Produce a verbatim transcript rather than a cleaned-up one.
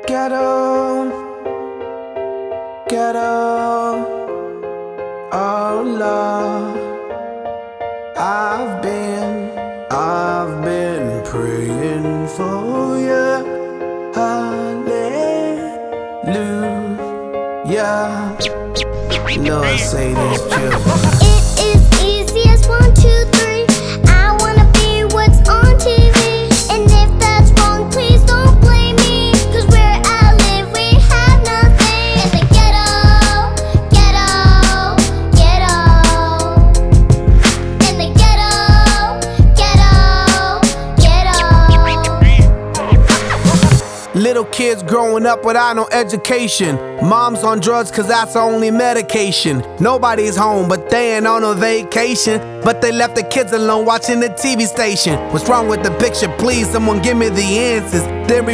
Ghetto, ghetto, oh Lord. I've been, I've been praying for you. Hallelujah. Lord, say this chill. It is easy as one, two, three. I wanna be what's on T V. And if that's wrong, please don't blame me. Cause where I live, we have nothing. In the ghetto, ghetto, ghetto. In the ghetto, ghetto, ghetto. Little kids growing up without no education. Mom's on drugs cause that's the only medication. Nobody's home but they ain't on a vacation. But they left the kids alone watching the T V station. What's wrong with the picture? Please, someone give me the answers. Then we